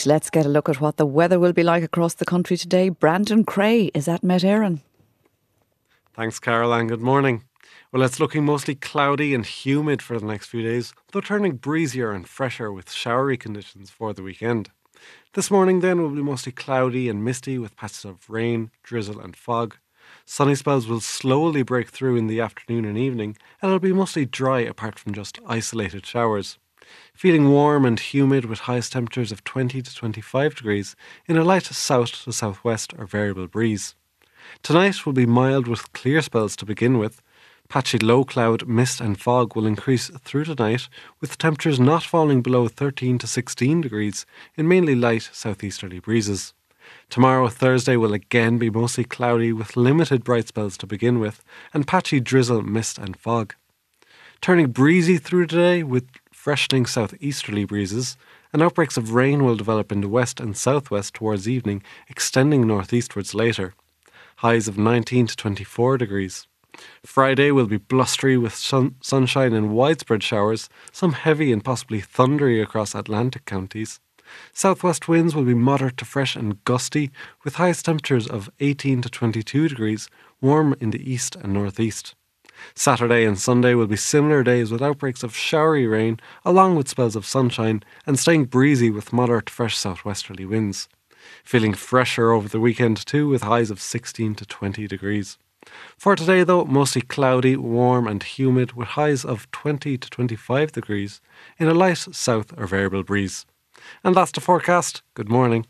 Right, let's get a look at what the weather will be like across the country today. Brandon Cray is at Met Éireann. Thanks, Caroline. Good morning. Well, it's looking mostly cloudy and humid for the next few days, though turning breezier and fresher with showery conditions for the weekend. This morning, then, will be mostly cloudy and misty with patches of rain, drizzle, and fog. Sunny spells will slowly break through in the afternoon and evening, and it'll be mostly dry apart from just isolated showers. Feeling warm and humid with highest temperatures of 20 to 25 degrees in a light south to southwest or variable breeze. Tonight will be mild with clear spells to begin with. Patchy low cloud, mist and fog will increase through tonight, with temperatures not falling below 13 to 16 degrees in mainly light southeasterly breezes. Tomorrow, Thursday, will again be mostly cloudy with limited bright spells to begin with, and patchy drizzle, mist and fog. Turning breezy through today with freshening southeasterly breezes, and outbreaks of rain will develop in the west and southwest towards evening, extending northeastwards later. Highs of 19 to 24 degrees. Friday will be blustery with sunshine and widespread showers, some heavy and possibly thundery across Atlantic counties. Southwest winds will be moderate to fresh and gusty, with highest temperatures of 18 to 22 degrees, warm in the east and northeast. Saturday and Sunday will be similar days with outbreaks of showery rain, along with spells of sunshine, and staying breezy with moderate to fresh southwesterly winds. Feeling fresher over the weekend too, with highs of 16 to 20 degrees. For today though, mostly cloudy, warm and humid with highs of 20 to 25 degrees in a light south or variable breeze. And that's the forecast. Good morning.